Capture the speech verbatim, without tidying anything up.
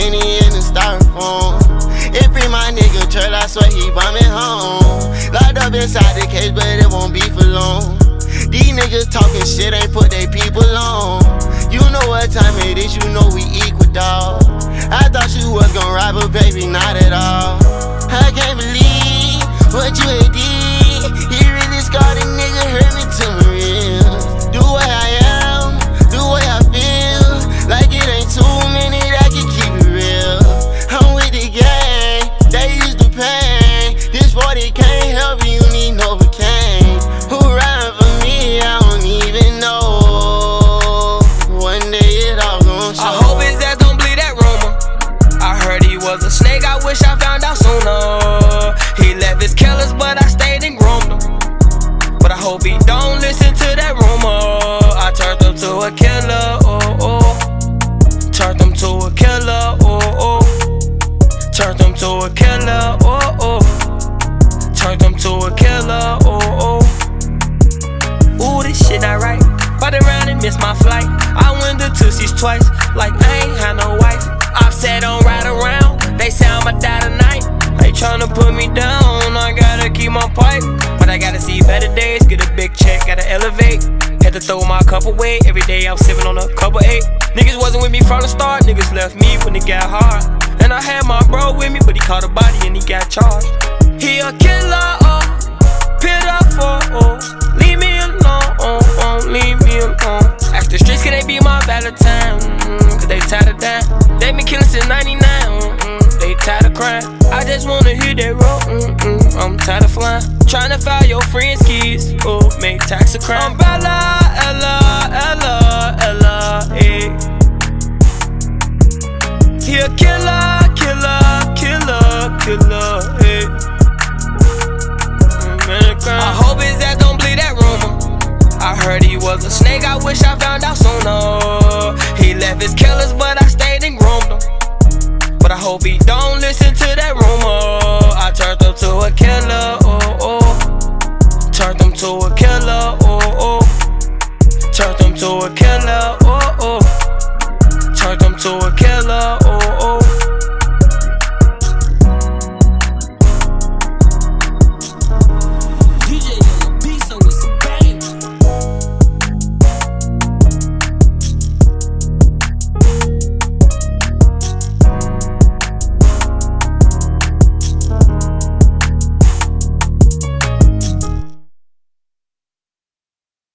Henny in the styrofoam. It free my nigga Church, I swear he bombing home. Locked up inside the cage, but it won't be for long. These niggas talking shit, ain't put they people on. You know what time it is, you know we equal, dawg. I thought you was gon' ride, but baby, not at all. I can't believe what you had did. He really scarred a nigga, hurt me to my real. Do what I am, do what I feel. Like it ain't too many that can keep it real. I'm with the gang, they used to pay. This forty can't help you, you need Novocaine. Who riding for me, I don't even know. One day it all gon' show. I hope his ass don't bleed that rumor. I heard he was a snake, I wish I found out sooner. He left his killers, but I stayed and groomed him. But I hope he don't listen to that rumor. I turned him to a killer, oh oh. Turned him to a killer, oh oh. Turned him to a killer, oh oh. Turned him to a killer, oh oh. Ooh, this shit not right. Ride around and miss my flight. I went to Tootsie's twice, like I ain't had no wife. I said don't ride around, they say I'ma die tonight. They tryna put me down, I gotta keep my pipe. But I gotta see better days, get a big check, gotta elevate. Had to throw my cup away, every day I'm sipping on a cup of eight. Niggas wasn't with me from the start, niggas left me when it got hard. And I had my bro with me, but he caught a body and he got charged. He a killer, oh, pit up for, oh. Leave me alone, oh, oh, leave me alone. Ask the streets, can they be my Valentine? Mm, Cause they tired of that. They been killing since ninety-nine, mm, they tired of crying. I just wanna hit that road, mm, mm, I'm tired of flying. Tryna file your friend's keys, oh, make tax a crime. Umbrella, Ella, Ella, Ella, eh. He a killer, killer, killer, killer, eh. I hope his ass don't bleed that rumor. I heard he was a snake, I wish I found out sooner. He left his killers, but I stayed and groomed him. But I hope he don't listen to that rumor. I turned him to a killer, oh oh. Turned him to a killer, oh oh. Turned him to a killer,